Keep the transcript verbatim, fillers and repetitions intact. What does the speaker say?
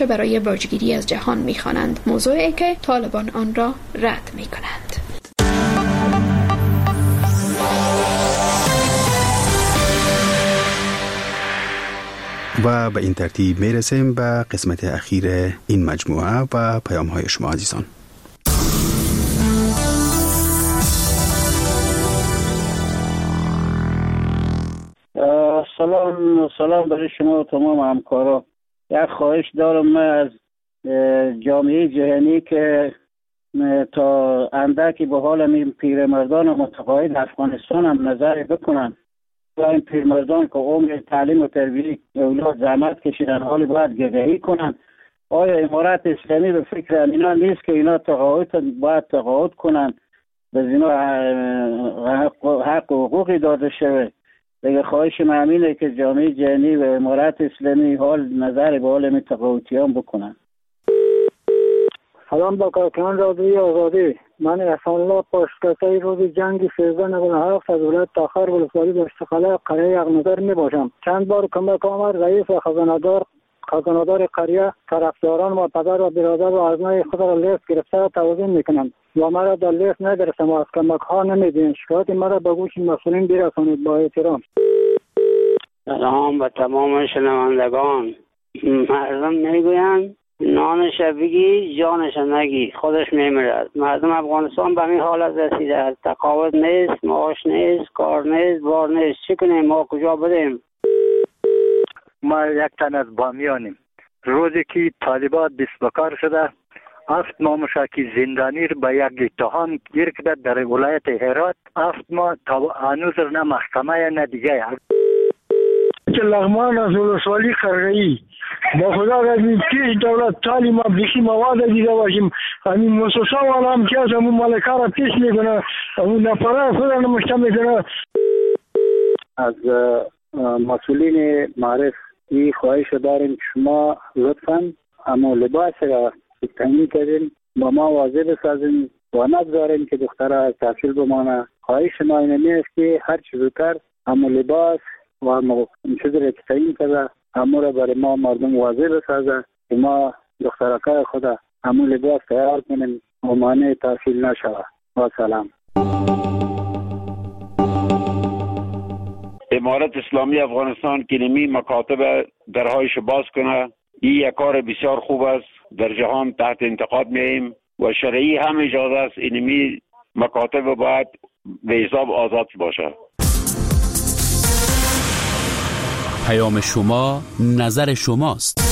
برای باجگیری از جهان می‌خوانند، موضوعی که طالبان آن را رد می‌کنند. و به این ترتیب میرسیم به قسمت اخیر این مجموعه و پیام های شما عزیزان. سلام سلام برای شما و تمام همکارا. یک خواهش دارم من از جامعه جهانی که تا اندکی به حال این پیرمردان متقاعد افغانستان هم نظر بکنن و این پیرمردان که عمر تعلیم و تربیت اولاد زحمت کشیدن حال باید گدایی کنن. آیا امارت اسلامی به فکر اینا نیست که اینا تقاعد باید تقاعد کنن، به اینا حق و حقوقی داده شود؟ دیگه خواهش من همینه که جامعه جهانی و امارت اسلامی حال نظر به حال می تقاعدیان بکنن. سلام با کارکنان رادیوی آزادی. من احسان الله پاسکتای روز جنگ سیزده نود و هفت از ولایت تاخر ولسوالی دشتخاله قریه یغنظر می باشم. چند بار کمک آمد رئیس و خزاندار خزاندار قریه طرفداران و پدر و برادر و ابنای خود را لیست گرفته توضیح میکنند و مرا در لیست نگرفتم و از کمک ها نمیدین. شکایت مرا به گوش مسئولین برسانید. با احترام. سلام به تمام شنوندگان. مردم میگویند نانش بگی جانش نگی، خودش میمیرد. مردم افغانستان به این حالت رسیده، تقاعد نیست، معاش نیست، کار نیست، بار نیست. چی کنیم؟ ما کجا بریم؟ ما یک تن از بامیانیم. روزی که طالبان دست بکار شده، افت ما مشاکی زندانی رو به یک اتهام گیر کرده در ولایت هرات. افت ما تا هنوز نه محکمه نه دیگه. که لغمان از ولسوالی قریه با خدا رضی که دولت تعلیم و بخی مواد دیده باشیم. همین مؤسسه والا هم که از همون مالکه را پیش میکنه، همون نفره خود را نمشته میکنه. از مسئولین معرف این خواهش داریم که شما لطفاً اما لباس را تعیین کردین با ما واضح بسازین و نگذارین که دختره از تحصیل بمانه. خواهش ما اینمی است که هر چیز زودتر اما لباس و اما چیزی را که تعیین کرده اما را برای ما مردم واضح بسازه که ما دخترکه خدا اما لباس تیار کنیم و مانع تحصیل نشوه. و سلام. امارت اسلامی افغانستان که نمی مکاتب درهایش باز کنه، این یک کار بسیار خوب است. در جهان تحت انتقاد میاییم و شرعی هم اجازه است اینمی مکاتب باید به حساب آزاد باشه. پیام شما نظر شماست.